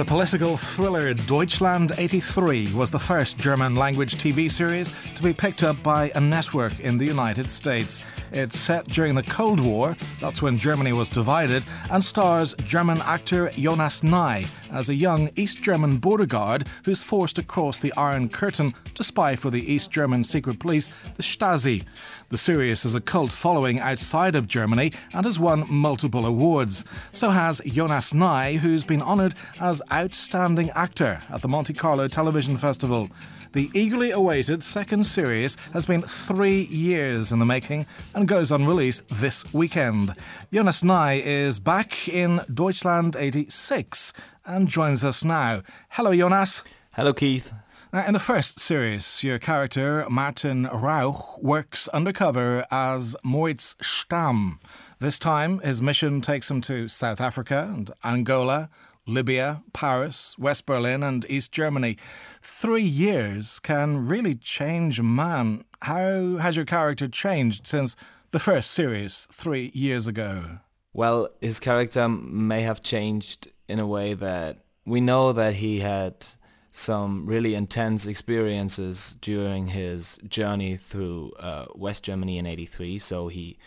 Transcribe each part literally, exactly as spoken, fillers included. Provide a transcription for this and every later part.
political thriller Deutschland eighty-three was the first German-language T V series to be picked up by a network in the United States. It's set during the Cold War, that's when Germany was divided, and stars German actor Jonas Nye as a young East German border guard who's forced to cross the Iron Curtain to spy for the East German secret police, the Stasi. The series has a cult following outside of Germany and has won multiple awards. So has Jonas Nye, who's been honoured as Outstanding Actor at the Monte Carlo Television Festival. The eagerly awaited second series has been three years in the making and goes on release this weekend. Jonas Nye is back in Deutschland eighty-six and joins us now. Hello, Jonas. Hello, Keith. Now, in the first series, your character, Martin Rauch, works undercover as Moritz Stamm. This time, his mission takes him to South Africa and Angola, Libya, Paris, West Berlin and East Germany. Three years can really change a man. How has your character changed since the first series three years ago? Well, his character may have changed in a way that we know that he had some really intense experiences during his journey through uh, West Germany in eighty-three. So he,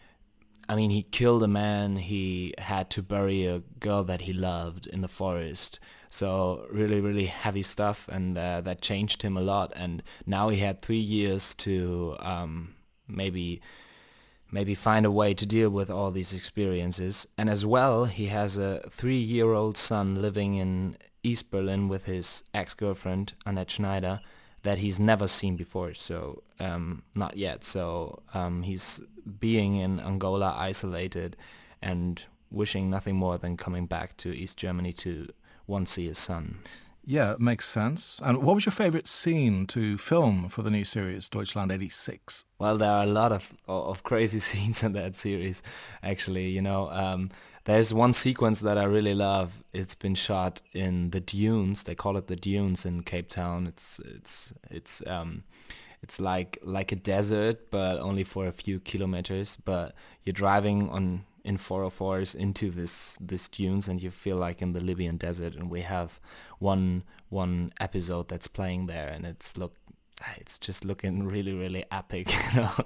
I mean, he killed a man, he had to bury a girl that he loved in the forest. So really, really heavy stuff, and uh, that changed him a lot. And now he had three years to um, maybe maybe find a way to deal with all these experiences. And as well, he has a three-year-old son living in East Berlin with his ex-girlfriend, Annette Schneider, that he's never seen before, so um, not yet. So um, he's being in Angola isolated and wishing nothing more than coming back to East Germany to once see his son. Yeah, it makes sense. And what was your favourite scene to film for the new series, Deutschland eighty-six? Well, there are a lot of of crazy scenes in that series, actually. You know, um, there's one sequence that I really love. It's been shot in the dunes. They call it the dunes in Cape Town. It's it's it's um, it's like like a desert, but only for a few kilometers. But you're driving on in four oh fours into this this dunes, and you feel like in the Libyan desert. And we have one one episode that's playing there, and it's look it's just looking really really epic. You know,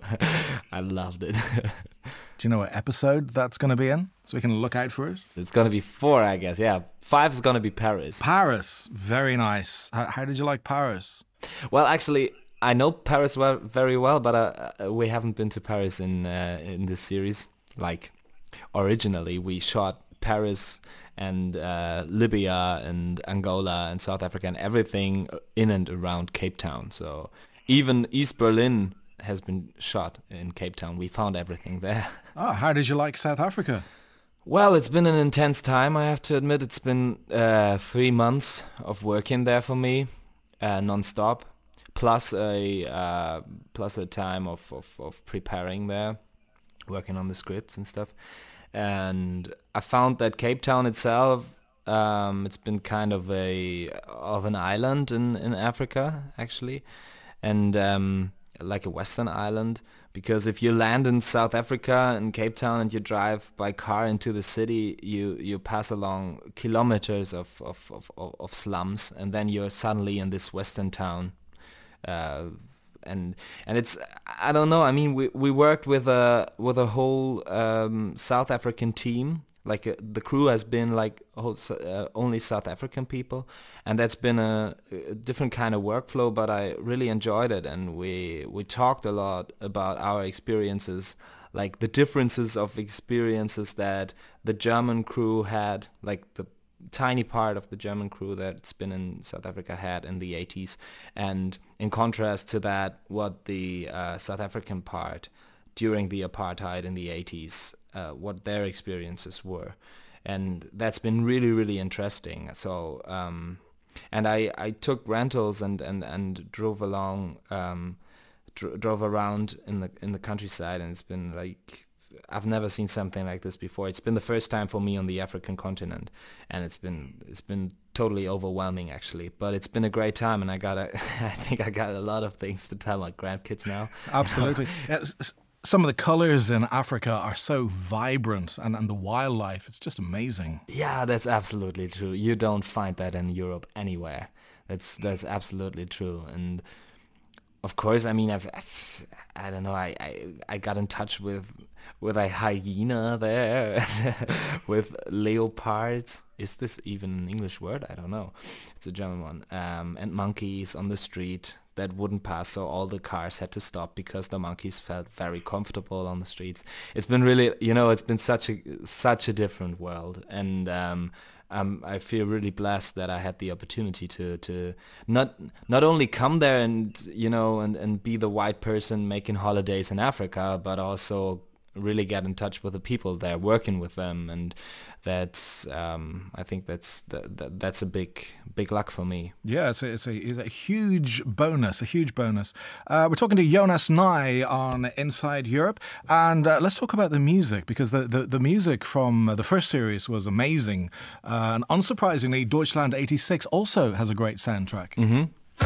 I loved it. Do you know what episode that's going to be in, so we can look out for it? It's going to be four, I guess. Yeah, five is going to be Paris. Paris, very nice. How, how did you like Paris? Well, actually, I know Paris well, very well, but uh, we haven't been to Paris in uh, in this series. Like, originally, we shot Paris and uh, Libya and Angola and South Africa and everything in and around Cape Town. So even East Berlin has been shot in Cape Town. We found everything there. Oh, how did you like South Africa? Well, it's been an intense time, I have to admit. It's been uh, three months of working there for me, uh, non-stop, plus a uh, plus a time of, of, of preparing there, working on the scripts and stuff. And I found that Cape Town itself, um, it's been kind of a of an island in, in Africa, actually, and um, like a Western island. Because if you land in South Africa in Cape Town and you drive by car into the city, you, you pass along kilometers of, of, of, of slums, and then you're suddenly in this Western town. Uh, and and it's, I don't know, I mean, we, we worked with a with a whole um, South African team. Like uh, the crew has been like whole, uh, only South African people, and that's been a, a different kind of workflow, but I really enjoyed it. And we we talked a lot about our experiences, like the differences of experiences that the German crew had, like the tiny part of the German crew that's been in South Africa had in the eighties, and in contrast to that, what the uh, South African part during the apartheid in the eighties, uh, what their experiences were. And that's been really, really interesting. So, um, and I, I took rentals and, and, and drove along, um, dr- drove around in the in the countryside, and it's been like, I've never seen something like this before. It's been the first time for me on the African continent, and it's been it's been totally overwhelming, actually. But it's been a great time, and I got a, I think I got a lot of things to tell my grandkids now. Absolutely. Some of the colours in Africa are so vibrant, and, and the wildlife, it's just amazing. Yeah, that's absolutely true. You don't find that in Europe anywhere. That's that's absolutely true. And of course, I mean, I've, I've I don't know, I, I, I got in touch with with a hyena there, with leopards. Is this even an English word? I don't know. It's a German one. Um, and monkeys on the street that wouldn't pass, so all the cars had to stop because the monkeys felt very comfortable on the streets. It's been really, you know, it's been such a such a different world, and um, um, I feel really blessed that I had the opportunity to to not not only come there and you know and, and be the white person making holidays in Africa, but also really get in touch with the people there, working with them, and that's um, I think that's that, that, that's a big big luck for me. Yeah, it's a, it's a, it's a huge bonus, a huge bonus. Uh, we're talking to Jonas Nye on Inside Europe, and uh, let's talk about the music, because the, the, the music from the first series was amazing, uh, and unsurprisingly, Deutschland eighty-six also has a great soundtrack. Mm-hmm.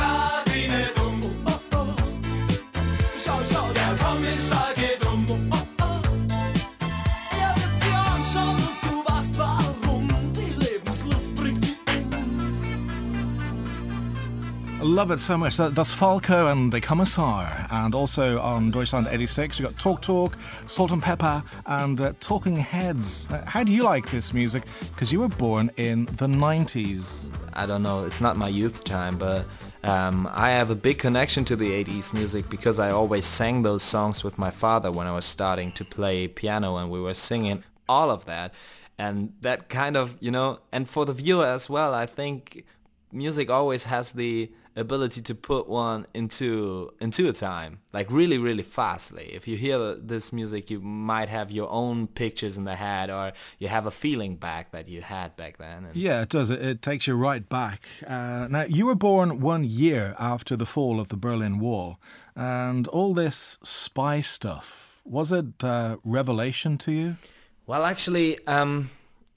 I love it so much. That's Falco and Der Kommissar. And also on Deutschland eighty-six, you've got Talk Talk, Salt and Pepper, and uh, Talking Heads. Uh, how do you like this music? Because you were born in the nineties. I don't know, it's not my youth time, but um, I have a big connection to the eighties music because I always sang those songs with my father when I was starting to play piano, and we were singing all of that. And that kind of, you know, and for the viewer as well, I think music always has the ability to put one into into a time, like really really fastly. If you hear this music, you might have your own pictures in the head, or you have a feeling back that you had back then. And yeah, it does. It, it takes you right back. Uh, now, you were born one year after the fall of the Berlin Wall, and all this spy stuff, was it uh, revelation to you? Well, actually, um,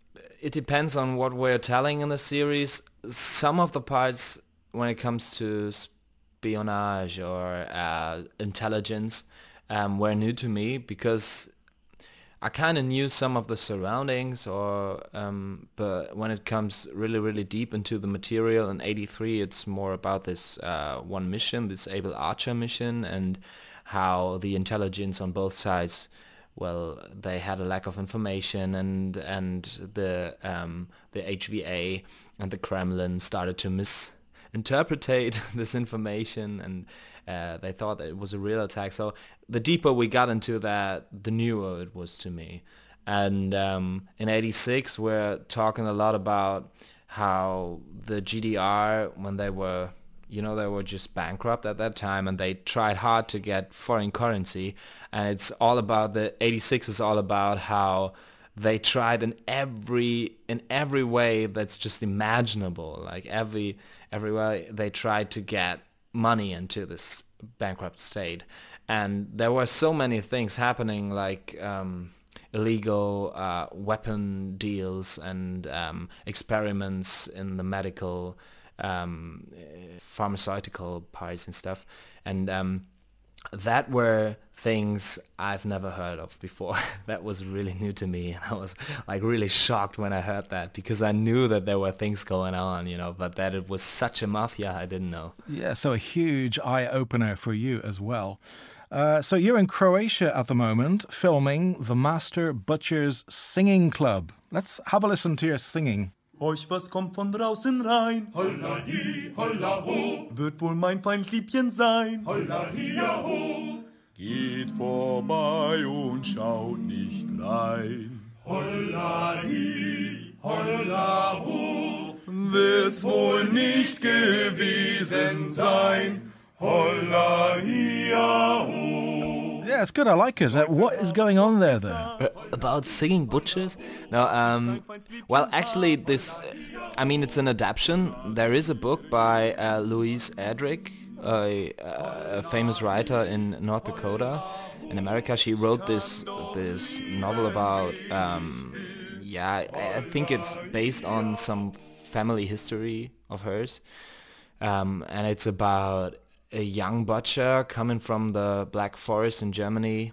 it depends on what we're telling in the series. Some of the parts, when it comes to espionage or uh, intelligence, um, were new to me because I kind of knew some of the surroundings, or um, but when it comes really, really deep into the material in eighty-three, it's more about this uh, one mission, this Able Archer mission, and how the intelligence on both sides, well, they had a lack of information, and and the um, the H V A and the Kremlin started to misinterpret this information, and uh, they thought that it was a real attack. So the deeper we got into that, the newer it was to me. And um, in eighty-six, we're talking a lot about how the G D R, when they were, you know, they were just bankrupt at that time, and they tried hard to get foreign currency. And it's all about, the eighty-six is all about how they tried in every in every way that's just imaginable, like every every way they tried to get money into this bankrupt state. And there were so many things happening, like um, illegal uh, weapon deals and um, experiments in the medical, um, pharmaceutical parts and stuff. And um, that were things I've never heard of before. That was really new to me, and I was like really shocked when I heard that, because I knew that there were things going on, you know, but that it was such a mafia, I didn't know. Yeah, so a huge eye-opener for you as well. Uh, so you're in Croatia at the moment, filming The Master Butcher's Singing Club. Let's have a listen to your singing. Horch, was kommt von draußen rein? Holla hi, holla ho, Wird wohl mein feines Liebchen sein? holla hi, ja ho, Geht vorbei und schaut nicht rein. holla hi, holla ho, Wird's wohl nicht gewesen sein? Holla hi, ja ho. Yeah, it's good. I like it. Uh, what is going on there, though? Uh, about singing butchers? No, um, well, actually, this, I mean, it's an adaptation. There is a book by uh, Louise Erdrich, a, a famous writer in North Dakota, in America. She wrote this this novel about, um, yeah, I, I think it's based on some family history of hers, um, and it's about a young butcher coming from the Black Forest in Germany,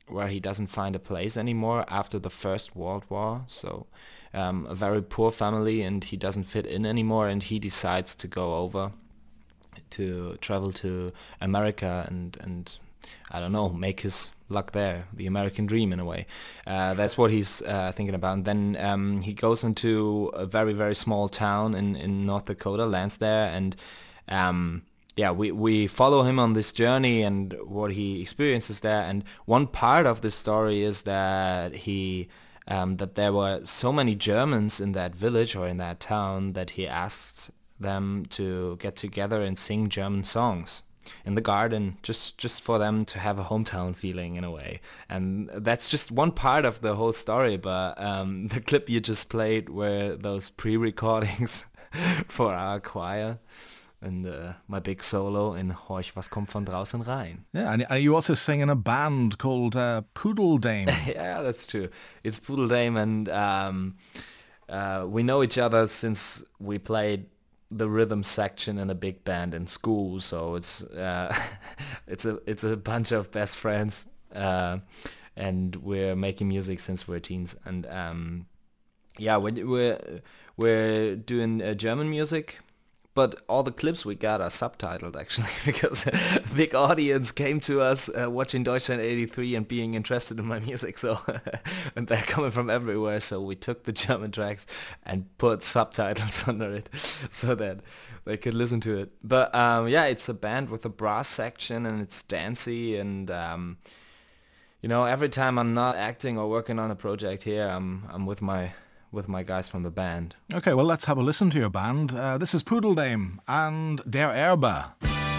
where he doesn't find a place anymore after the First World War. So um, a very poor family, and he doesn't fit in anymore, and he decides to go over to travel to America and and I don't know, make his luck there, the American dream in a way. Uh, that's what he's uh, thinking about. And then um, he goes into a very, very small town in, in North Dakota, lands there, and um, yeah, we, we follow him on this journey and what he experiences there. And one part of the story is that he um, that there were so many Germans in that village or in that town that he asked them to get together and sing German songs in the garden, just just for them to have a hometown feeling in a way. And that's just one part of the whole story, but um, the clip you just played were those pre-recordings for our choir and uh, my big solo in Horch, was kommt von draußen rein. Yeah, and you also sing in a band called uh, Poodle Dame. Yeah, that's true. It's Poodle Dame, and um, uh, we know each other since we played the rhythm section in a big band in school, so it's uh, it's a it's a bunch of best friends, uh, and we're making music since we're teens. And um, yeah, we're we're, we're doing uh, German music, but all the clips we got are subtitled actually, because a big audience came to us uh, watching Deutschland eighty-three and being interested in my music. So and they're coming from everywhere. So we took the German tracks and put subtitles under it so that they could listen to it. But um, yeah, it's a band with a brass section, and it's dancey. And um, you know, every time I'm not acting or working on a project here, I'm I'm with my with my guys from the band. Okay, well, let's have a listen to your band. Uh, this is Poodle Dame and Der Erbe.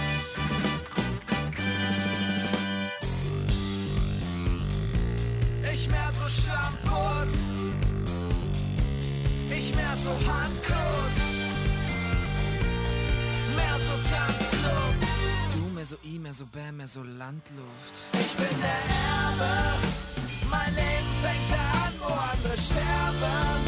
Ich mehr so Shampoos, ich mehr so Handkuss, mehr so Tanzclub. Du mehr so I, mehr so Bam, mehr so Landluft. Ich bin der Erbe, mein Leben fängt an, wo andere sterben.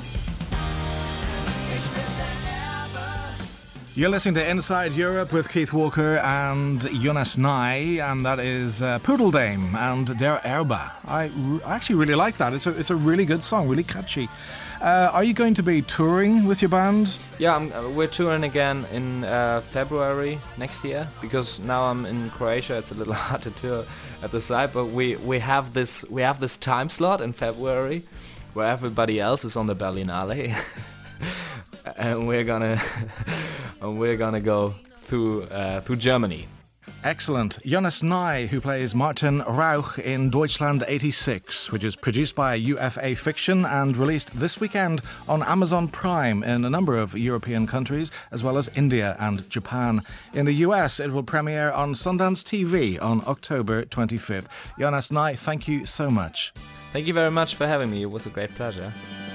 Ich bin der Erbe. You're listening to Inside Europe with Keith Walker and Jonas Nye, and that is uh, Poodle Dame and Der Erbe. I, r- I actually really like that. It's a, it's a really good song, really catchy. Uh, are you going to be touring with your band? Yeah, I'm, uh, we're touring again in uh, February next year, because now I'm in Croatia. It's a little hard to tour at the side, but we, we have this we have this time slot in February where everybody else is on the Berlinale, and we're gonna and we're gonna go through uh, through Germany. Excellent. Jonas Nye, who plays Martin Rauch in Deutschland eighty-six, which is produced by U F A Fiction and released this weekend on Amazon Prime in a number of European countries, as well as India and Japan. In the U S, it will premiere on Sundance T V on October twenty-fifth. Jonas Nye, thank you so much. Thank you very much for having me. It was a great pleasure.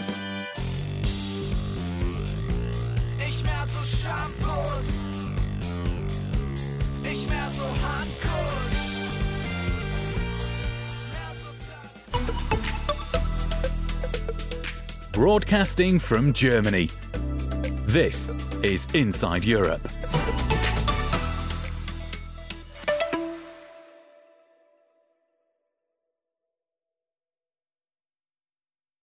Ich mehr so Shampoos, ich mehr so Handkuss, mehr so Tanz. Broadcasting from Germany. This is Inside Europe.